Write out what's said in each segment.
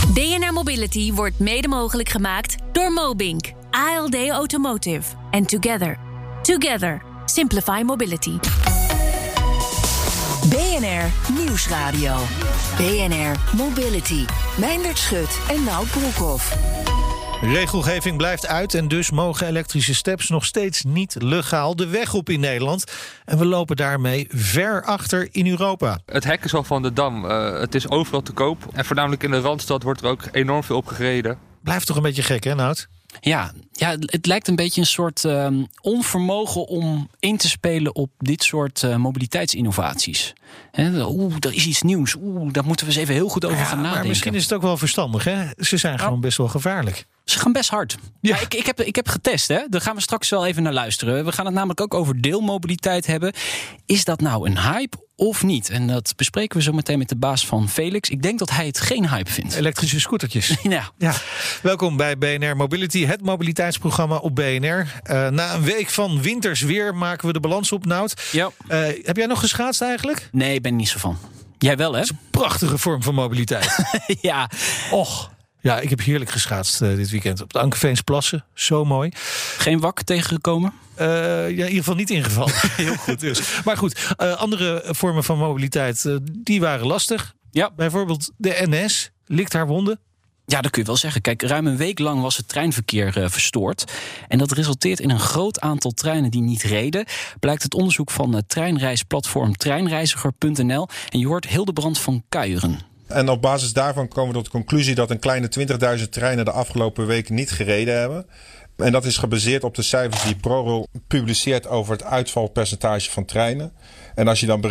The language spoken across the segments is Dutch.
BNR Mobility wordt mede mogelijk gemaakt door Mobink, ALD Automotive en Together. Simplify Mobility. BNR Nieuwsradio. BNR Mobility. Meindert Schut en Nout Broekhoff. Regelgeving blijft uit en dus mogen elektrische steps nog steeds niet legaal de weg op in Nederland. En we lopen daarmee ver achter in Europa. Het hek is al van de dam. Het is overal te koop. En voornamelijk in de Randstad wordt er ook enorm veel op gereden. Blijft toch een beetje gek, hè, Nout? Ja, het lijkt een beetje een soort onvermogen om in te spelen op dit soort mobiliteitsinnovaties. Er is iets nieuws. Daar moeten we eens even heel goed over gaan nadenken. Maar misschien is het ook wel verstandig, hè? Ze zijn gewoon best wel gevaarlijk. Ze gaan best hard. Ja. Ik heb getest, hè? Daar gaan we straks wel even naar luisteren. We gaan het namelijk ook over deelmobiliteit hebben. Is dat nou een hype of niet? En dat bespreken we zo meteen met de baas van Felix. Ik denk dat hij het geen hype vindt. Elektrische scootertjes. Ja. Welkom bij BNR Mobility, het mobiliteitsprogramma op BNR. Na een week van winters weer maken we de balans op, Nout. Ja. Heb jij nog geschaatst eigenlijk? Nee, ik ben er niet zo van. Jij wel, hè? Dat is een prachtige vorm van mobiliteit. Ja. Och. Ja, ik heb heerlijk geschaatst dit weekend op de Ankerveensplassen. Zo mooi. Geen wak tegengekomen? In ieder geval niet ingevallen. Heel goed dus. Maar goed, andere vormen van mobiliteit, die waren lastig. Ja. Bijvoorbeeld de NS likt haar wonden. Ja, dat kun je wel zeggen. Kijk, ruim een week lang was het treinverkeer verstoord. En dat resulteert in een groot aantal treinen die niet reden. Blijkt het onderzoek van treinreisplatform treinreiziger.nl. En je hoort Hildebrand van Kuijeren. En op basis daarvan komen we tot de conclusie dat een kleine 20.000 treinen de afgelopen weken niet gereden hebben. En dat is gebaseerd op de cijfers die ProRail publiceert over het uitvalpercentage van treinen. En als je dan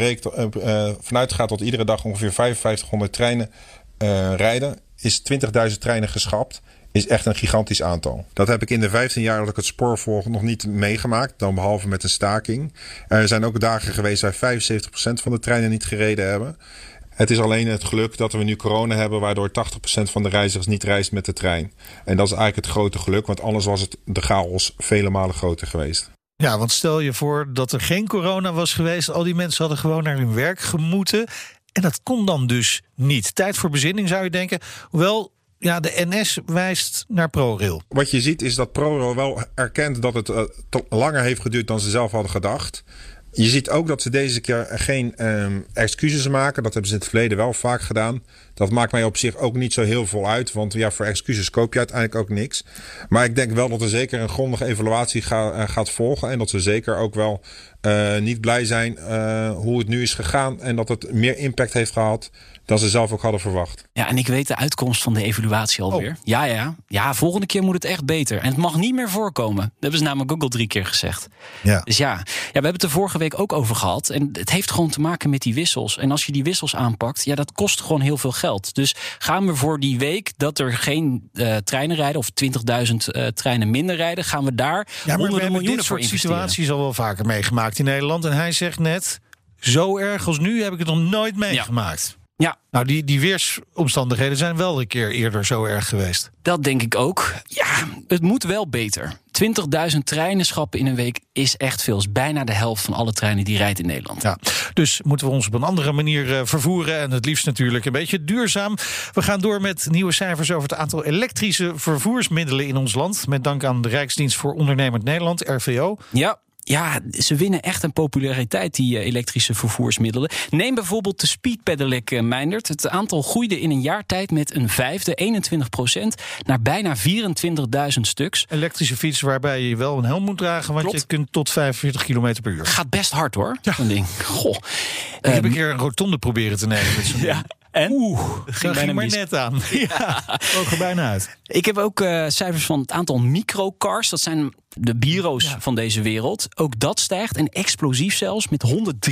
vanuit gaat dat iedere dag ongeveer 5500 treinen rijden, is 20.000 treinen geschrapt. Is echt een gigantisch aantal. Dat heb ik in de 15 jaar dat ik het spoor volg nog niet meegemaakt. Dan behalve met een staking. Er zijn ook dagen geweest waar 75% van de treinen niet gereden hebben. Het is alleen het geluk dat we nu corona hebben, waardoor 80% van de reizigers niet reist met de trein. En dat is eigenlijk het grote geluk, want anders was het de chaos vele malen groter geweest. Ja, want stel je voor dat er geen corona was geweest. Al die mensen hadden gewoon naar hun werk gemoeten. En dat kon dan dus niet. Tijd voor bezinning zou je denken. Hoewel, ja, de NS wijst naar ProRail. Wat je ziet is dat ProRail wel erkent dat het langer heeft geduurd dan ze zelf hadden gedacht. Je ziet ook dat ze deze keer geen excuses maken. Dat hebben ze in het verleden wel vaak gedaan. Dat maakt mij op zich ook niet zo heel veel uit. Want ja, voor excuses koop je uiteindelijk ook niks. Maar ik denk wel dat er zeker een grondige evaluatie gaat volgen. En dat ze zeker ook wel niet blij zijn hoe het nu is gegaan. En dat het meer impact heeft gehad dan ze zelf ook hadden verwacht. Ja, en ik weet de uitkomst van de evaluatie alweer. Oh. Ja, volgende keer moet het echt beter. En het mag niet meer voorkomen. Dat hebben ze namelijk ook al 3 keer gezegd. Ja. Dus we hebben het er vorige week ook over gehad. En het heeft gewoon te maken met die wissels. En als je die wissels aanpakt, dat kost gewoon heel veel geld. Dus gaan we voor die week dat er geen treinen rijden, of 20.000 treinen minder rijden, gaan we daar honderden miljoenen voor investeren. Dit soort situaties al wel vaker meegemaakt in Nederland. En hij zegt net, zo erg als nu heb ik het nog nooit meegemaakt. Ja. Nou, die weersomstandigheden zijn wel een keer eerder zo erg geweest. Dat denk ik ook. Ja, het moet wel beter. 20.000 treinen schrappen in een week is echt veel. Is bijna de helft van alle treinen die rijdt in Nederland. Ja, dus moeten we ons op een andere manier vervoeren. En het liefst natuurlijk een beetje duurzaam. We gaan door met nieuwe cijfers over het aantal elektrische vervoersmiddelen in ons land. Met dank aan de Rijksdienst voor Ondernemend Nederland, RVO. Ja, ze winnen echt een populariteit, die elektrische vervoersmiddelen. Neem bijvoorbeeld de Speed Pedelec, Meindert. Het aantal groeide in een jaar tijd met een vijfde, 21%, naar bijna 24.000 stuks. Elektrische fiets waarbij je wel een helm moet dragen, want je kunt tot 45 km per uur. Gaat best hard, hoor, zo'n ding. Goh. Ik heb een keer een rotonde proberen te nemen met zo'n ding. En? Ging maar net aan. Ja, ook er bijna uit. Ik heb ook cijfers van het aantal microcars. Dat zijn de bureaus van deze wereld. Ook dat stijgt en explosief zelfs. Met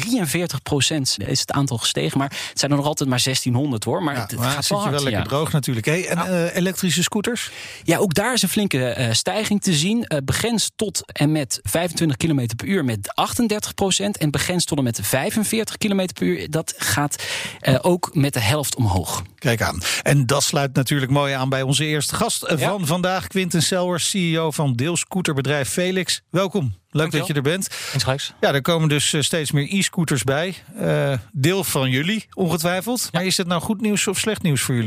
143% is het aantal gestegen. Maar het zijn er nog altijd maar 1600, hoor. Maar het gaat wel hard. Wel lekker droog natuurlijk. Hey, en elektrische scooters? Ja, ook daar is een flinke stijging te zien. Begrensd tot en met 25 km per uur met 38%. En begrensd tot en met 45 km per uur. Dat gaat ook met de helft omhoog. Kijk aan. En dat sluit natuurlijk mooi aan bij onze eerste gast van vandaag. Quinten Selwers, CEO van deelscooterbedrijf Felix. Welkom. Leuk dat je er bent. Ja, er komen dus steeds meer e-scooters bij. Deel van jullie, ongetwijfeld. Maar is het nou goed nieuws of slecht nieuws voor jullie?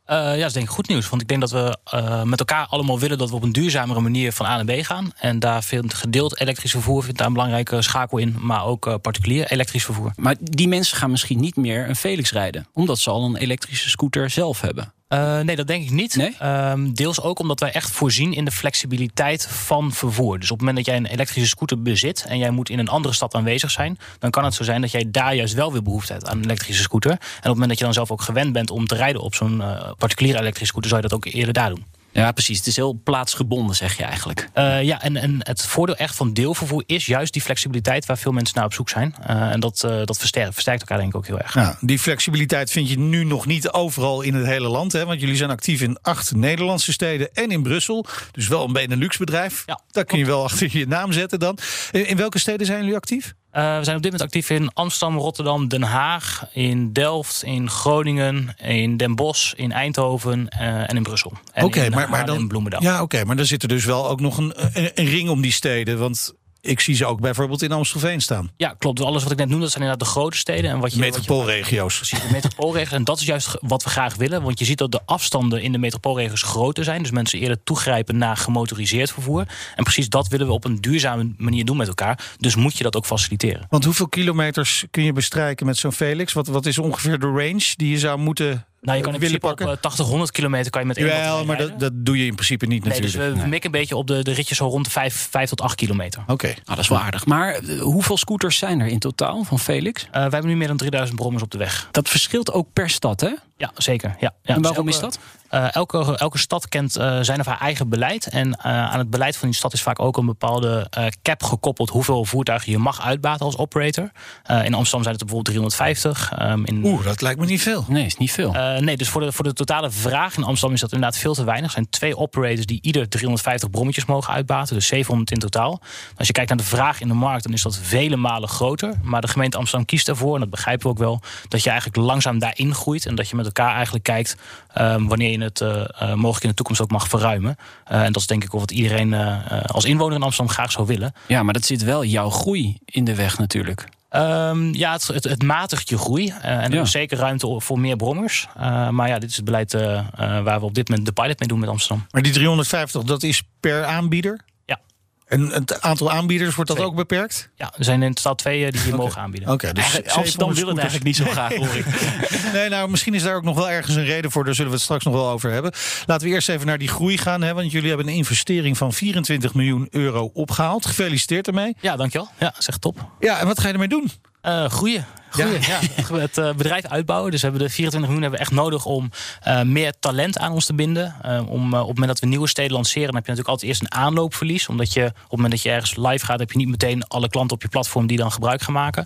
Dat is denk ik goed nieuws. Want ik denk dat we met elkaar allemaal willen dat we op een duurzamere manier van A naar B gaan. En daar vindt gedeeld elektrisch vervoer daar een belangrijke schakel in. Maar ook particulier elektrisch vervoer. Maar die mensen gaan misschien niet meer een Felix rijden. Omdat ze al een elektrische scooter zelf hebben. Nee, dat denk ik niet. Nee? Deels ook omdat wij echt voorzien in de flexibiliteit van vervoer. Dus op het moment dat jij een elektrische scooter bezit en jij moet in een andere stad aanwezig zijn, dan kan het zo zijn dat jij daar juist wel weer behoefte hebt aan een elektrische scooter. En op het moment dat je dan zelf ook gewend bent om te rijden op zo'n particuliere elektrische scooter, zou je dat ook eerder daar doen. Ja, precies. Het is heel plaatsgebonden, zeg je eigenlijk. En het voordeel echt van deelvervoer is juist die flexibiliteit waar veel mensen naar op zoek zijn. En dat versterkt elkaar denk ik ook heel erg. Ja, die flexibiliteit vind je nu nog niet overal in het hele land. Hè? Want jullie zijn actief in 8 Nederlandse steden en in Brussel. Dus wel een Benelux-bedrijf. Ja, daar kun je wel achter je naam zetten dan. In welke steden zijn jullie actief? We zijn op dit moment actief in Amsterdam, Rotterdam, Den Haag, in Delft, in Groningen, in Den Bosch, in Eindhoven en in Brussel. En maar dan Bloemendaal. Ja, maar dan zit er dus wel ook nog een ring om die steden. Want ik zie ze ook bijvoorbeeld in Amstelveen staan. Ja, klopt. Alles wat ik net noemde, dat zijn inderdaad de grote steden. En metropoolregio's. Precies, de metropoolregio's. En dat is juist wat we graag willen. Want je ziet dat de afstanden in de metropoolregio's groter zijn. Dus mensen eerder toegrijpen naar gemotoriseerd vervoer. En precies dat willen we op een duurzame manier doen met elkaar. Dus moet je dat ook faciliteren. Want hoeveel kilometers kun je bestrijken met zo'n Felix? Wat is ongeveer de range die je zou moeten... Nou, je kan in principe op 80, 100 kilometer kan je met één Ja, maar dat doe je in principe niet natuurlijk. Dus we mikken een beetje op de ritjes zo rond de 5 tot 8 kilometer. Oké. Nou, dat is wel aardig. Maar hoeveel scooters zijn er in totaal van Felix? Wij hebben nu meer dan 3000 brommers op de weg. Dat verschilt ook per stad, hè? Ja, zeker. Ja. En waarom is dat? Elke stad kent zijn of haar eigen beleid. En aan het beleid van die stad is vaak ook een bepaalde cap gekoppeld hoeveel voertuigen je mag uitbaten als operator. In Amsterdam zijn het er bijvoorbeeld 350. Dat lijkt me niet veel. Nee, is niet veel. Nee, dus voor de totale vraag in Amsterdam is dat inderdaad veel te weinig. Er zijn 2 operators die ieder 350 brommetjes mogen uitbaten. Dus 700 in totaal. Als je kijkt naar de vraag in de markt, dan is dat vele malen groter. Maar de gemeente Amsterdam kiest ervoor, en dat begrijpen we ook wel, dat je eigenlijk langzaam daarin groeit. En dat je met elkaar eigenlijk kijkt wanneer je het mogelijk in de toekomst ook mag verruimen. En dat is denk ik ook wat iedereen als inwoner in Amsterdam graag zou willen. Ja, maar dat zit wel jouw groei in de weg natuurlijk. Het matigt je groei. En er is zeker ruimte voor meer brommers. Maar ja, dit is het beleid waar we op dit moment de pilot mee doen met Amsterdam. Maar die 350, dat is per aanbieder? Ja. En het aantal aanbieders, wordt dat ook beperkt? Ja, er zijn in totaal 2 die hier mogen aanbieden. Oké, dus Amsterdam wil het eigenlijk niet zo graag, hoor ik. Nee, nou, misschien is daar ook nog wel ergens een reden voor. Daar zullen we het straks nog wel over hebben. Laten we eerst even naar die groei gaan. Hè, want jullie hebben een investering van 24 miljoen euro opgehaald. Gefeliciteerd ermee. Ja, dankjewel. Ja, zeg top. Ja, en wat ga je ermee doen? Groeien. Ja. Het bedrijf uitbouwen. Dus we hebben de 24 miljoen hebben we echt nodig om meer talent aan ons te binden. Op het moment dat we nieuwe steden lanceren, dan heb je natuurlijk altijd eerst een aanloopverlies. Omdat je op het moment dat je ergens live gaat, heb je niet meteen alle klanten op je platform die dan gebruik gaan maken.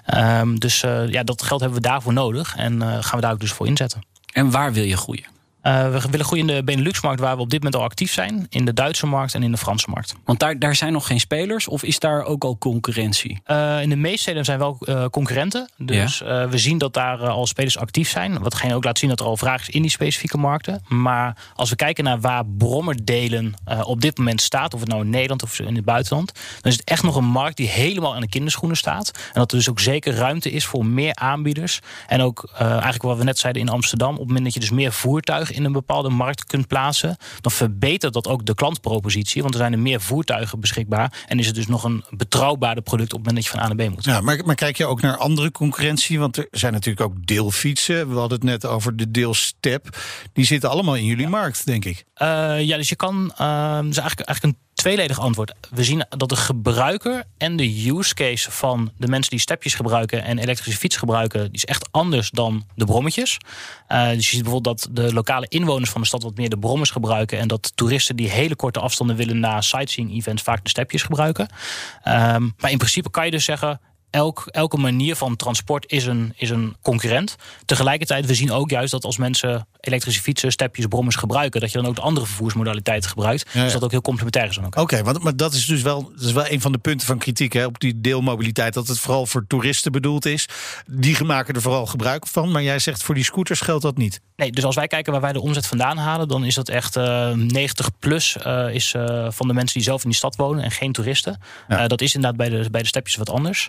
Dus dat geld hebben we daarvoor nodig. En gaan we daar ook dus voor inzetten. En waar wil je groeien? We willen groeien in de Benelux-markt, waar we op dit moment al actief zijn. In de Duitse markt en in de Franse markt. Want daar zijn nog geen spelers, of is daar ook al concurrentie? In de meeste steden zijn wel concurrenten. Dus we zien dat daar al spelers actief zijn. Watgene ook laat zien dat er al vraag is in die specifieke markten. Maar als we kijken naar waar brommerdelen op dit moment staat, of het nou in Nederland of in het buitenland, dan is het echt nog een markt die helemaal aan de kinderschoenen staat. En dat er dus ook zeker ruimte is voor meer aanbieders. En ook eigenlijk wat we net zeiden in Amsterdam, op het moment dat je dus meer voertuigen in een bepaalde markt kunt plaatsen, dan verbetert dat ook de klantpropositie. Want er zijn er meer voertuigen beschikbaar. En is het dus nog een betrouwbaarder product op het moment dat je van A naar B moet. Ja, maar kijk je ook naar andere concurrentie? Want er zijn natuurlijk ook deelfietsen. We hadden het net over de deelstep. Die zitten allemaal in jullie markt, denk ik. Dus je kan... dus eigenlijk een tweeledig antwoord. We zien dat de gebruiker en de use case van de mensen die stepjes gebruiken en elektrische fiets gebruiken, die is echt anders dan de brommetjes. Dus je ziet bijvoorbeeld dat de lokale inwoners van de stad wat meer de brommers gebruiken en dat toeristen die hele korte afstanden willen na sightseeing events vaak de stepjes gebruiken. Maar in principe kan je dus zeggen, elke manier van transport is een concurrent. Tegelijkertijd, we zien ook juist dat als mensen elektrische fietsen, stepjes, brommers gebruiken, dat je dan ook de andere vervoersmodaliteiten gebruikt. Ja. Dus dat ook heel complementair is dan ook. Oké, maar dat is dus wel een van de punten van kritiek, hè, op die deelmobiliteit, dat het vooral voor toeristen bedoeld is. Die maken er vooral gebruik van, maar jij zegt voor die scooters geldt dat niet. Nee, dus als wij kijken waar wij de omzet vandaan halen, dan is dat echt 90 plus is van de mensen die zelf in die stad wonen en geen toeristen. Ja. Dat is inderdaad bij de stepjes wat anders.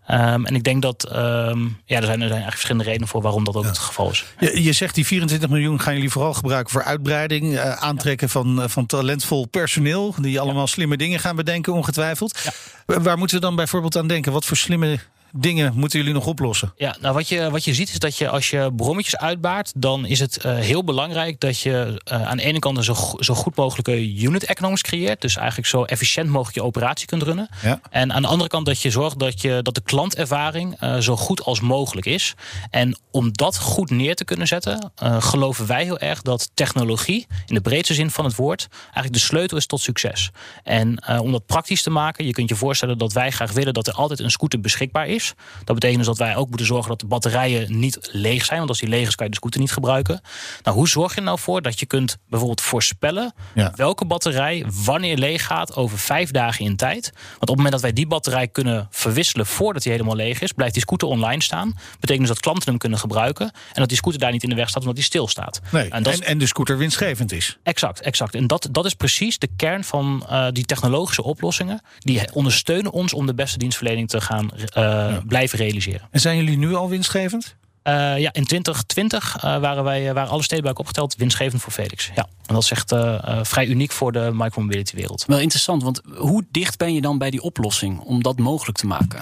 En ik denk dat er zijn eigenlijk verschillende redenen voor waarom dat ook het geval is. Je zegt die 24 miljoen gaan jullie vooral gebruiken voor uitbreiding. Aantrekken van talentvol personeel. Die allemaal slimme dingen gaan bedenken, ongetwijfeld. Ja. Waar moeten we dan bijvoorbeeld aan denken? Wat voor slimme dingen moeten jullie nog oplossen? Ja, nou wat je ziet is dat je als je brommetjes uitbaart, dan is het heel belangrijk dat je aan de ene kant een zo goed mogelijke unit economics creëert. Dus eigenlijk zo efficiënt mogelijk je operatie kunt runnen. Ja. En aan de andere kant dat je zorgt dat de klantervaring zo goed als mogelijk is. En om dat goed neer te kunnen zetten, geloven wij heel erg dat technologie, in de breedste zin van het woord, eigenlijk de sleutel is tot succes. En om dat praktisch te maken, je kunt je voorstellen dat wij graag willen dat er altijd een scooter beschikbaar is. Dat betekent dus dat wij ook moeten zorgen dat de batterijen niet leeg zijn. Want als die leeg is, kan je de scooter niet gebruiken. Nou, hoe zorg je er nou voor dat je kunt bijvoorbeeld voorspellen welke batterij wanneer leeg gaat over 5 dagen in tijd? Want op het moment dat wij die batterij kunnen verwisselen voordat die helemaal leeg is, blijft die scooter online staan. Betekent dus dat klanten hem kunnen gebruiken en dat die scooter daar niet in de weg staat omdat die stilstaat. Nee, en de scooter winstgevend is. Exact. En dat is precies de kern van die technologische oplossingen. Die ondersteunen ons om de beste dienstverlening te gaan blijven realiseren. En zijn jullie nu al winstgevend? In 2020 waren alle steden bij elkaar opgeteld winstgevend voor Felix. Ja, en dat is echt vrij uniek voor de micromobility wereld. Wel interessant, want hoe dicht ben je dan bij die oplossing om dat mogelijk te maken?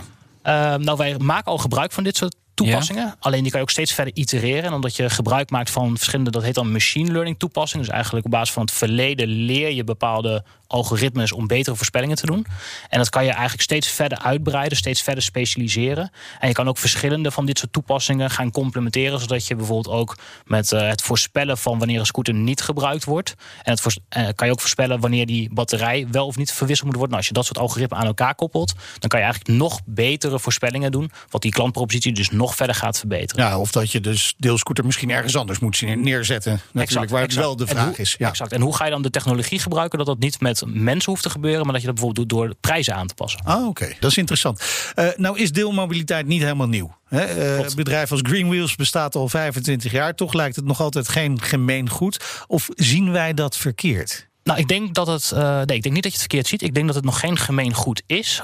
Wij maken al gebruik van dit soort toepassingen. Ja. Alleen die kan je ook steeds verder itereren. En omdat je gebruik maakt van verschillende, dat heet dan machine learning toepassingen. Dus eigenlijk op basis van het verleden leer je bepaalde algoritmes om betere voorspellingen te doen. En dat kan je eigenlijk steeds verder uitbreiden, steeds verder specialiseren. En je kan ook verschillende van dit soort toepassingen gaan complementeren, zodat je bijvoorbeeld ook met het voorspellen van wanneer een scooter niet gebruikt wordt. En kan je ook voorspellen wanneer die batterij wel of niet verwisseld moet worden. Nou, als je dat soort algoritmen aan elkaar koppelt, dan kan je eigenlijk nog betere voorspellingen doen, wat die klantpropositie dus nog verder gaat verbeteren. Ja, of dat je dus deelscooter misschien ergens anders moet neerzetten. Natuurlijk, waar het wel de vraag is. Ja. Exact. En hoe ga je dan de technologie gebruiken dat dat niet met mensen hoeft te gebeuren, maar dat je dat bijvoorbeeld doet door de prijzen aan te passen. Oké. Dat is interessant. Nou is deelmobiliteit niet helemaal nieuw. Het bedrijf als Greenwheels bestaat al 25 jaar. Toch lijkt het nog altijd geen gemeen goed. Of zien wij dat verkeerd? Nou, ik denk dat ik denk niet dat je het verkeerd ziet. Ik denk dat het nog geen gemeen goed is.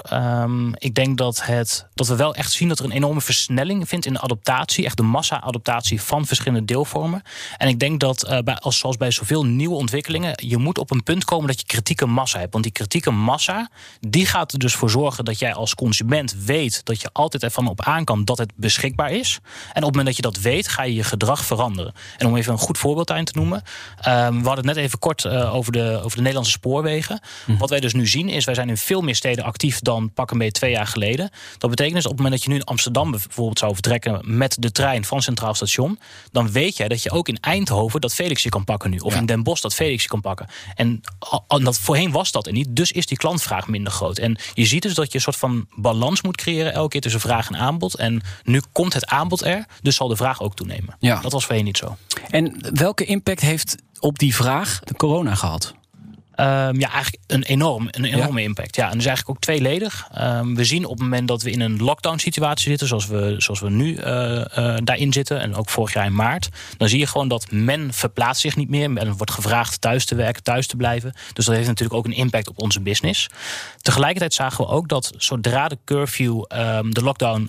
Ik denk dat we wel echt zien dat er een enorme versnelling vindt in de adaptatie. Echt de massa-adaptatie van verschillende deelvormen. En ik denk dat, zoals bij zoveel nieuwe ontwikkelingen, je moet op een punt komen dat je kritieke massa hebt. Want die kritieke massa, die gaat er dus voor zorgen dat jij als consument weet dat je altijd ervan op aan kan dat het beschikbaar is. En op het moment dat je dat weet, ga je je gedrag veranderen. En om even een goed voorbeeld aan te noemen. We hadden het net even kort over de Nederlandse spoorwegen. Wat wij dus nu zien is, wij zijn in veel meer steden actief dan pak een beetje 2 jaar geleden. Dat betekent dus op het moment dat je nu in Amsterdam bijvoorbeeld zou vertrekken met de trein van Centraal Station, dan weet jij dat je ook in Eindhoven dat Felix je kan pakken nu. Of in Den Bosch dat Felix je kan pakken. En dat voorheen was dat er niet. Dus is die klantvraag minder groot. En je ziet dus dat je een soort van balans moet creëren elke keer tussen vraag en aanbod. En nu komt het aanbod er, dus zal de vraag ook toenemen. Ja. Dat was voorheen niet zo. En welke impact heeft op die vraag de corona gehad? Eigenlijk een enorme impact. Ja, en dus eigenlijk ook tweeledig. We zien op het moment dat we in een lockdown situatie zitten, zoals we nu daarin zitten, en ook vorig jaar in maart, dan zie je gewoon dat men verplaatst zich niet meer. Men wordt gevraagd thuis te werken, thuis te blijven. Dus dat heeft natuurlijk ook een impact op onze business. Tegelijkertijd zagen we ook dat zodra de curfew, de lockdown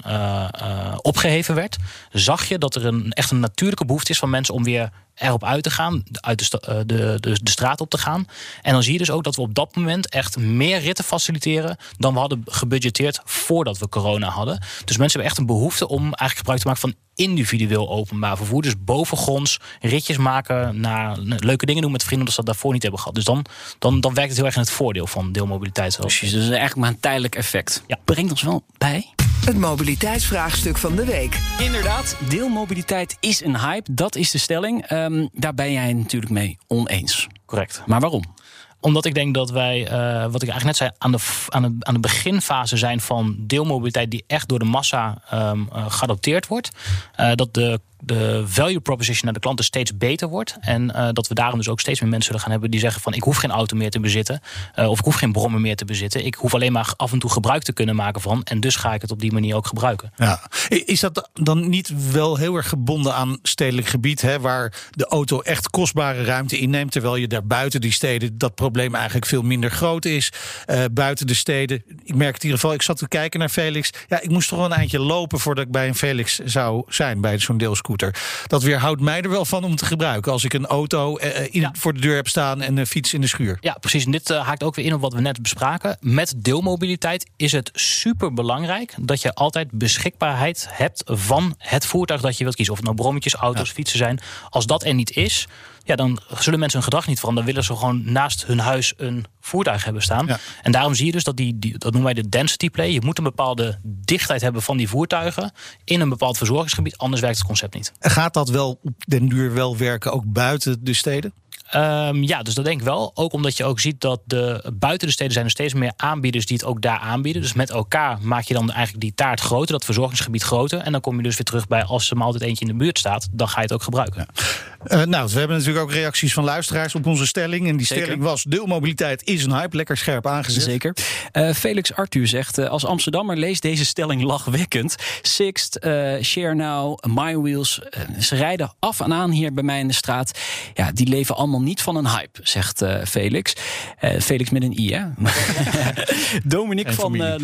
opgeheven werd, zag je dat er echt een natuurlijke behoefte is van mensen om weer erop uit te gaan, uit de straat op te gaan. En dan zie je dus ook dat we op dat moment echt meer ritten faciliteren dan we hadden gebudgeteerd voordat we corona hadden. Dus mensen hebben echt een behoefte om eigenlijk gebruik te maken van individueel openbaar vervoer. Dus bovengronds ritjes maken, naar leuke dingen doen met vrienden, dat ze dat daarvoor niet hebben gehad. Dus dan werkt het heel erg in het voordeel van deelmobiliteit. Precies, dus eigenlijk maar een tijdelijk effect. Ja. Brengt ons wel bij het mobiliteitsvraagstuk van de week. Inderdaad, deelmobiliteit is een hype. Dat is de stelling. Daar ben jij natuurlijk mee oneens. Correct. Maar waarom? Omdat ik denk dat wij, wat ik eigenlijk net zei, aan de beginfase zijn van deelmobiliteit die echt door de massa geadopteerd wordt. Dat de de value proposition naar de klanten steeds beter wordt. En dat we daarom dus ook steeds meer mensen zullen gaan hebben die zeggen van ik hoef geen auto meer te bezitten. Of ik hoef geen brommer meer te bezitten. Ik hoef alleen maar af en toe gebruik te kunnen maken van. En dus ga ik het op die manier ook gebruiken. Ja. Is dat dan niet wel heel erg gebonden aan stedelijk gebied, hè, waar de auto echt kostbare ruimte inneemt, terwijl je daar buiten die steden dat probleem eigenlijk veel minder groot is. Buiten de steden. Ik merk het in ieder geval, ik zat te kijken naar Felix. Ja, ik moest toch wel een eindje lopen voordat ik bij een Felix zou zijn, bij zo'n deelscooter. Dat weerhoudt mij er wel van om te gebruiken als ik een auto voor de deur heb staan en een fiets in de schuur. Ja, precies. En dit haakt ook weer in op wat we net bespraken. Met deelmobiliteit is het super belangrijk dat je altijd beschikbaarheid hebt van het voertuig dat je wilt kiezen. Of het nou brommetjes, auto's, fietsen zijn. Als dat er niet is, ja, dan zullen mensen hun gedrag niet veranderen. Dan willen ze gewoon naast hun huis een voertuig hebben staan. Ja. En daarom zie je dus dat dat noemen wij de density play. Je moet een bepaalde dichtheid hebben van die voertuigen in een bepaald verzorgingsgebied. Anders werkt het concept niet. Gaat dat wel op den duur wel werken, ook buiten de steden? Ja, dus dat denk ik wel. Ook omdat je ook ziet dat buiten de steden zijn er steeds meer aanbieders die het ook daar aanbieden. Dus met elkaar maak je dan eigenlijk die taart groter, dat verzorgingsgebied groter. En dan kom je dus weer terug bij als er maar altijd eentje in de buurt staat, dan ga je het ook gebruiken. Ja. We hebben natuurlijk ook reacties van luisteraars op onze stelling. En die stelling was: deelmobiliteit is een hype. Lekker scherp aangezet. Zeker. Felix Arthur zegt: als Amsterdammer leest deze stelling lachwekkend. Sixt, Share Now, MyWheels. Ze rijden af en aan hier bij mij in de straat. Ja, die leven allemaal niet van een hype, zegt Felix. Felix met een I, hè? Dominique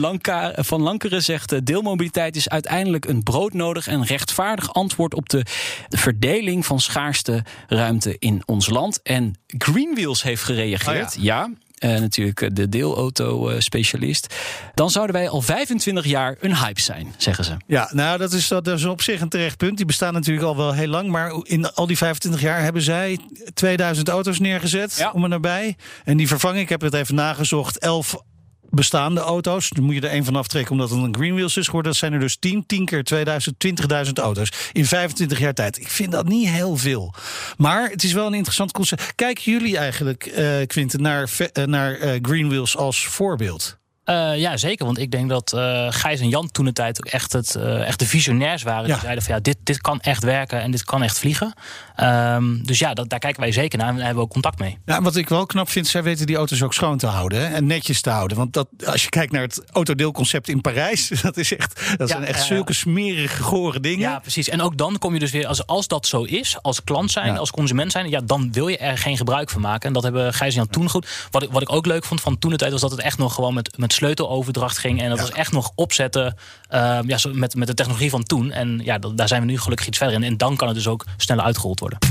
van Lankeren zegt: deelmobiliteit is uiteindelijk een broodnodig en rechtvaardig antwoord op de verdeling van schaarste ruimte in ons land. En Greenwheels heeft gereageerd. Oh ja. Natuurlijk de deelauto-specialist. Dan zouden wij al 25 jaar een hype zijn, zeggen ze. Ja, nou, dat is op zich een terecht punt. Die bestaan natuurlijk al wel heel lang. Maar in al die 25 jaar hebben zij 2000 auto's neergezet, om en nabij. En die vervangen, ik heb het even nagezocht, 11 bestaande auto's. Dan moet je er één van aftrekken omdat het een Greenwheels is geworden. Dat zijn er dus 10 keer 2000, 20.000 auto's in 25 jaar tijd. Ik vind dat niet heel veel. Maar het is wel een interessant concept. Kijken jullie eigenlijk, Quinten, naar Greenwheels als voorbeeld? Ja, zeker. Want ik denk dat Gijs en Jan toentertijd ook echt de visionairs waren. Die zeiden van dit kan echt werken en dit kan echt vliegen. Dus ja, daar kijken wij zeker naar en daar hebben we ook contact mee. Ja, wat ik wel knap vind, zij weten die auto's ook schoon te houden, hè? En netjes te houden. Want als je kijkt naar het autodeelconcept in Parijs, dat zijn echt zulke smerige, gore dingen. Ja, precies. En ook dan kom je dus weer, als dat zo is, als klant zijn, als consument zijn, ja, dan wil je er geen gebruik van maken. En dat hebben Gijs en Jan toen goed. Wat ik ook leuk vond van toentertijd was dat het echt nog gewoon met sleuteloverdracht ging. En dat was echt nog opzetten met de technologie van toen. En ja, daar zijn we nu gelukkig iets verder in. En dan kan het dus ook sneller uitgerold worden.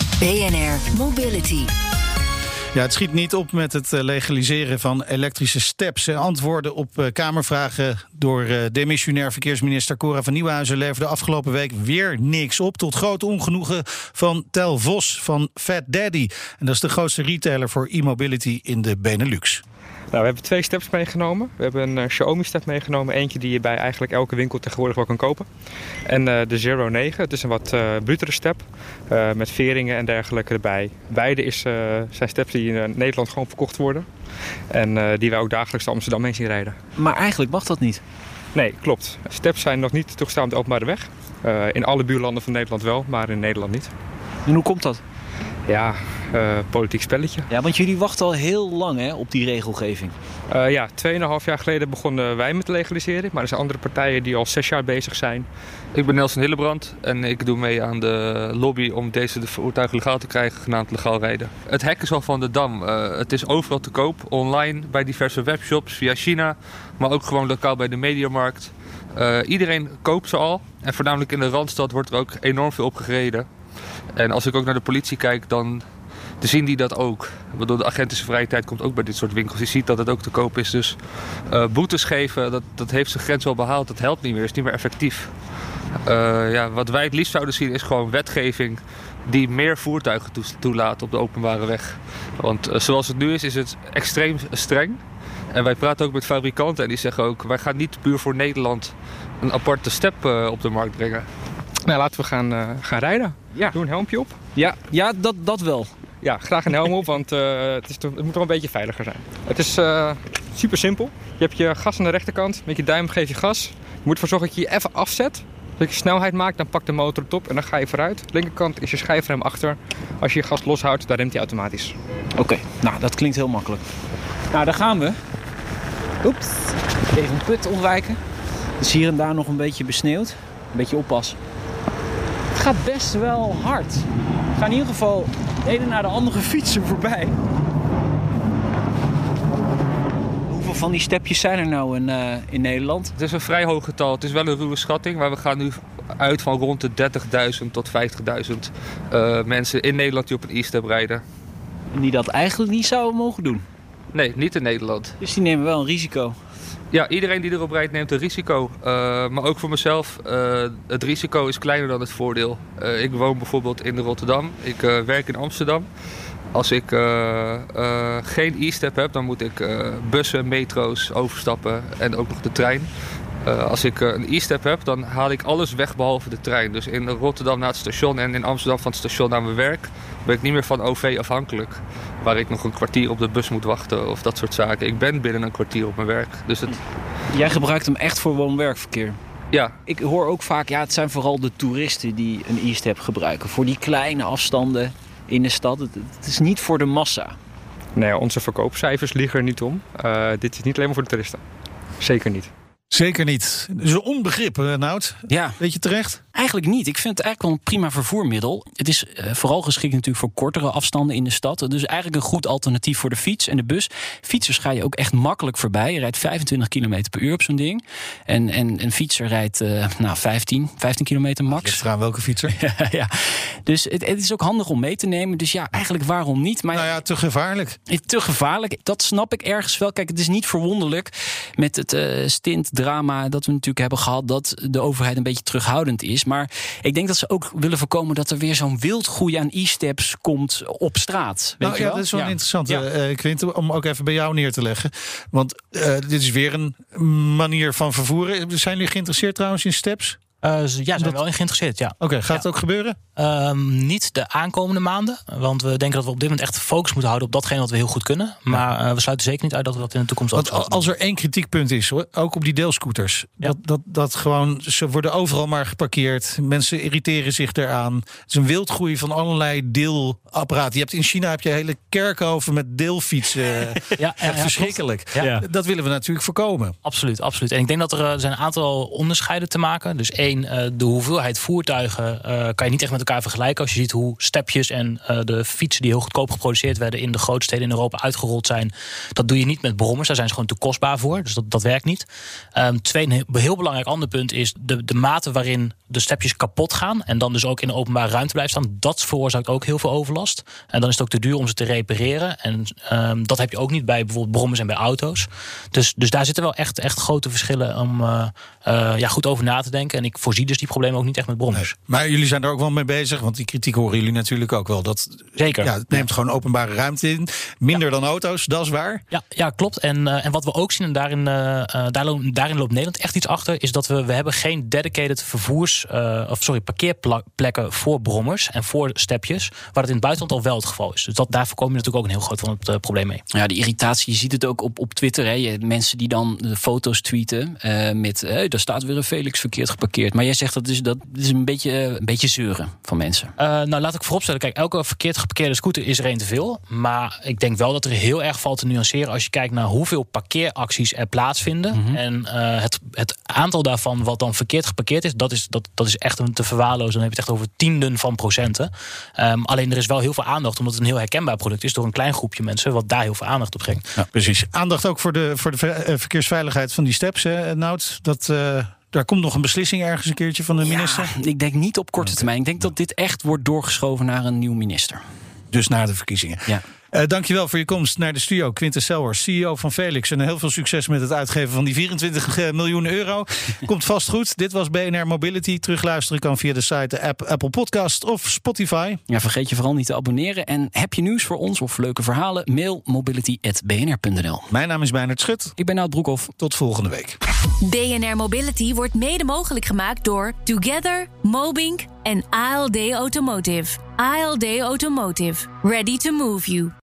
BNR Mobility. Ja, het schiet niet op met het legaliseren van elektrische steps. Antwoorden op Kamervragen door demissionair verkeersminister Cora van Nieuwenhuizen leverden afgelopen week weer niks op. Tot groot ongenoegen van Tel Vos van Fat Daddy. En dat is de grootste retailer voor e-mobility in de Benelux. Nou, we hebben 2 steps meegenomen. We hebben een Xiaomi-step meegenomen. Eentje die je bij eigenlijk elke winkel tegenwoordig wel kan kopen. En de Zero 9. Het is een wat brutere step. Met veringen en dergelijke erbij. Beide zijn steps die in Nederland gewoon verkocht worden. En die wij ook dagelijks naar Amsterdam heen zien rijden. Maar eigenlijk mag dat niet. Nee, klopt. Steps zijn nog niet toegestaan op de openbare weg. In alle buurlanden van Nederland wel, maar in Nederland niet. En hoe komt dat? Ja, politiek spelletje. Ja, want jullie wachten al heel lang op die regelgeving. 2,5 jaar geleden begonnen wij met legaliseren. Maar er zijn andere partijen die al 6 jaar bezig zijn. Ik ben Nelson Hillebrand en ik doe mee aan de lobby om deze voertuigen legaal te krijgen, genaamd legaal rijden. Het hek is al van de dam. Het is overal te koop, online, bij diverse webshops, via China. Maar ook gewoon lokaal bij de Mediamarkt. Iedereen koopt ze al. En voornamelijk in de Randstad wordt er ook enorm veel op gereden. En als ik ook naar de politie kijk, dan zien die dat ook. Waardoor de agentische vrije tijd komt ook bij dit soort winkels. Je ziet dat het ook te koop is. Dus boetes geven, dat heeft zijn grens wel behaald. Dat helpt niet meer, is niet meer effectief. Wat wij het liefst zouden zien is gewoon wetgeving die meer voertuigen toelaat op de openbare weg. Want zoals het nu is het extreem streng. En wij praten ook met fabrikanten en die zeggen ook, wij gaan niet puur voor Nederland een aparte step op de markt brengen. Nou, laten we gaan rijden. Ja. Doe een helmpje op. Ja, dat wel. Ja, graag een helm op, want het moet wel een beetje veiliger zijn. Het is super simpel. Je hebt je gas aan de rechterkant. Met je duim geef je gas. Je moet ervoor zorgen dat je je even afzet. Dat je snelheid maakt, dan pakt de motor het op en dan ga je vooruit. Linkerkant is je schijfrem achter. Als je je gas loshoudt, dan remt hij automatisch. Oké, nou dat klinkt heel makkelijk. Nou, daar gaan we. Oeps, even een put ontwijken. Het is hier en daar nog een beetje besneeuwd. Een beetje oppassen. Het gaat best wel hard. We gaan in ieder geval de ene naar de andere fietsen voorbij. Hoeveel van die stepjes zijn er nou in Nederland? Het is een vrij hoog getal. Het is wel een ruwe schatting, maar we gaan nu uit van rond de 30.000 tot 50.000 mensen in Nederland die op een e-step rijden. En die dat eigenlijk niet zouden mogen doen. Nee, niet in Nederland. Dus die nemen wel een risico. Ja, iedereen die erop rijdt neemt een risico. Maar ook voor mezelf, het risico is kleiner dan het voordeel. Ik woon bijvoorbeeld in Rotterdam. Ik werk in Amsterdam. Als ik geen e-step heb, dan moet ik bussen, metro's overstappen en ook nog de trein. Als ik een e-step heb, dan haal ik alles weg behalve de trein. Dus in Rotterdam naar het station en in Amsterdam van het station naar mijn werk ben ik niet meer van OV afhankelijk. Waar ik nog een kwartier op de bus moet wachten of dat soort zaken. Ik ben binnen een kwartier op mijn werk. Dus Jij gebruikt hem echt voor woon-werkverkeer? Ja. Ik hoor ook vaak, het zijn vooral de toeristen die een e-step gebruiken. Voor die kleine afstanden in de stad. Het is niet voor de massa. Nee, onze verkoopcijfers liegen er niet om. Dit is niet alleen maar voor de toeristen. Zeker niet. Zeker niet. Dus een onbegrip, Nout. Ja. Weet je terecht? Eigenlijk niet. Ik vind het eigenlijk wel een prima vervoermiddel. Het is vooral geschikt natuurlijk voor kortere afstanden in de stad. Dus eigenlijk een goed alternatief voor de fiets en de bus. Fietsers ga je ook echt makkelijk voorbij. Je rijdt 25 km per uur op zo'n ding. En een fietser rijdt 15 kilometer max. Ligt eraan welke fietser? Ja. Dus het is ook handig om mee te nemen. Dus ja, eigenlijk waarom niet? Maar nou ja, te gevaarlijk. Te gevaarlijk, dat snap ik ergens wel. Kijk, het is niet verwonderlijk met het stintdrama dat we natuurlijk hebben gehad, dat de overheid een beetje terughoudend is. Maar ik denk dat ze ook willen voorkomen dat er weer zo'n wildgroei aan e-steps komt op straat. Weet je wel? Dat is wel interessant, Quinten, om ook even bij jou neer te leggen. Want dit is weer een manier van vervoeren. Zijn jullie geïnteresseerd trouwens in steps? Zijn we wel in geïnteresseerd, ja. Oké, gaat het ook gebeuren? Niet de aankomende maanden. Want we denken dat we op dit moment echt focus moeten houden op datgene wat we heel goed kunnen. Maar we sluiten zeker niet uit dat we dat in de toekomst ook Want als er één kritiekpunt is, hoor, ook op die deelscooters. Ja. Dat gewoon, ze worden overal maar geparkeerd. Mensen irriteren zich eraan. Het is een wildgroei van allerlei deelapparaten. In China heb je hele kerkhoven met deelfietsen. Echt verschrikkelijk. Ja. Dat willen we natuurlijk voorkomen. Absoluut. En ik denk dat er zijn een aantal onderscheiden te maken. Dus de hoeveelheid voertuigen kan je niet echt met elkaar vergelijken. Als je ziet hoe stepjes en de fietsen die heel goedkoop geproduceerd werden in de grootste steden in Europa uitgerold zijn. Dat doe je niet met brommers. Daar zijn ze gewoon te kostbaar voor. Dus dat werkt niet. Een heel belangrijk ander punt is de mate waarin de stepjes kapot gaan. En dan dus ook in de openbare ruimte blijven staan. Dat veroorzaakt ook heel veel overlast. En dan is het ook te duur om ze te repareren. En dat heb je ook niet bij bijvoorbeeld brommers en bij auto's. Dus daar zitten wel echt grote verschillen om goed over na te denken. En ik voorzie dus die problemen ook niet echt met brommers. Nee, maar jullie zijn er ook wel mee bezig, want die kritiek horen jullie natuurlijk ook wel. Dat, zeker. Ja, het neemt gewoon openbare ruimte in. Minder dan auto's, dat is waar. Ja, klopt. En wat we ook zien, en daarin loopt Nederland echt iets achter, is dat we hebben geen dedicated parkeerplekken voor brommers en voor stepjes, waar het in het buitenland al wel het geval is. Dus daar voorkom je natuurlijk ook een heel groot van het probleem mee. Ja, die irritatie, je ziet het ook op Twitter. Hè. Mensen die dan de foto's tweeten met daar staat weer een Felix verkeerd geparkeerd. Maar jij zegt dat is een beetje zeuren van mensen. Laat ik vooropstellen, kijk, elke verkeerd geparkeerde scooter is er één te veel. Maar ik denk wel dat er heel erg valt te nuanceren als je kijkt naar hoeveel parkeeracties er plaatsvinden. Mm-hmm. En het aantal daarvan wat dan verkeerd geparkeerd is, dat is echt te verwaarlozen. Dan heb je het echt over tienden van procenten. Alleen er is wel heel veel aandacht, omdat het een heel herkenbaar product is door een klein groepje mensen wat daar heel veel aandacht op brengt. Ja, precies. Aandacht ook voor de verkeersveiligheid van die steps, Nout. Daar komt nog een beslissing ergens een keertje van de minister? Ja, ik denk niet op korte termijn. Ik denk dat dit echt wordt doorgeschoven naar een nieuw minister. Dus na de verkiezingen. Ja. Dankjewel voor je komst naar de studio. Quinten Selhorst, CEO van Felix. En heel veel succes met het uitgeven van die 24 miljoen euro. Komt vast goed. Dit was BNR Mobility. Terugluisteren kan via de site, de app, Apple Podcast of Spotify. Ja, vergeet je vooral niet te abonneren. En heb je nieuws voor ons of leuke verhalen? Mail mobility@bnr.nl. Mijn naam is Meijnerd Schut. Ik ben Nout Broekhoff. Tot volgende week. BNR Mobility wordt mede mogelijk gemaakt door Together, Mobink en ALD Automotive. ALD Automotive. Ready to move you.